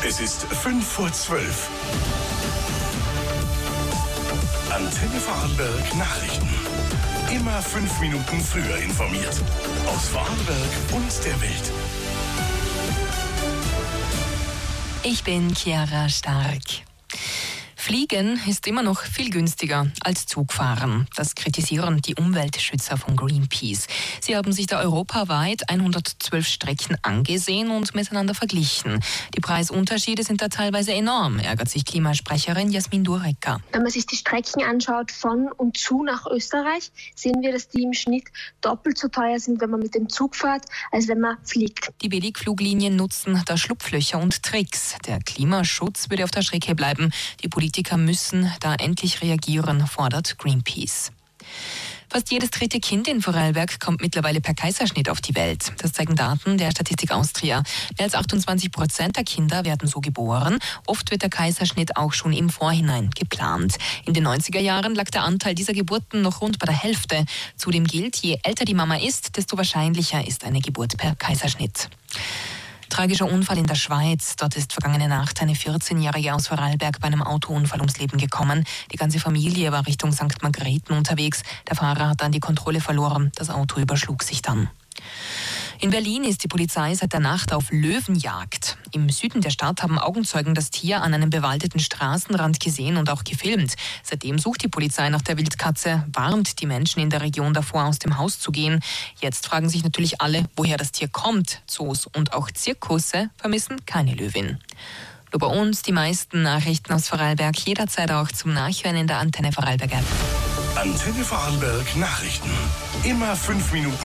Es ist 5:12 Antenne Vorarlberg Nachrichten. Immer 5 Minuten früher informiert. Aus Vorarlberg und der Welt. Ich bin Chiara Stark. Fliegen ist immer noch viel günstiger als Zugfahren. Das kritisieren die Umweltschützer von Greenpeace. Sie haben sich da europaweit 112 Strecken angesehen und miteinander verglichen. Die Preisunterschiede sind da teilweise enorm, ärgert sich Klimasprecherin Jasmin Durecker. Wenn man sich die Strecken anschaut von und zu nach Österreich, sehen wir, dass die im Schnitt doppelt so teuer sind, wenn man mit dem Zug fährt, als wenn man fliegt. Die Billigfluglinien nutzen da Schlupflöcher und Tricks. Der Klimaschutz würde auf der Strecke bleiben. Die Politiker müssen da endlich reagieren, fordert Greenpeace. Fast jedes dritte Kind in Vorarlberg kommt mittlerweile per Kaiserschnitt auf die Welt. Das zeigen Daten der Statistik Austria. Mehr als 28% der Kinder werden so geboren. Oft wird der Kaiserschnitt auch schon im Vorhinein geplant. In den 90er Jahren lag der Anteil dieser Geburten noch rund bei der Hälfte. Zudem gilt, je älter die Mama ist, desto wahrscheinlicher ist eine Geburt per Kaiserschnitt. Tragischer Unfall in der Schweiz. Dort ist vergangene Nacht eine 14-Jährige aus Vorarlberg bei einem Autounfall ums Leben gekommen. Die ganze Familie war Richtung St. Margrethen unterwegs. Der Fahrer hat dann die Kontrolle verloren. Das Auto überschlug sich dann. In Berlin ist die Polizei seit der Nacht auf Löwenjagd. Im Süden der Stadt haben Augenzeugen das Tier an einem bewaldeten Straßenrand gesehen und auch gefilmt. Seitdem sucht die Polizei nach der Wildkatze, warnt die Menschen in der Region davor, aus dem Haus zu gehen. Jetzt fragen sich natürlich alle, woher das Tier kommt. Zoos und auch Zirkusse vermissen keine Löwin. Nur bei uns die meisten Nachrichten aus Vorarlberg jederzeit auch zum Nachhören in der Antenne Vorarlberg App. Antenne Vorarlberg Nachrichten. Immer 5 Minuten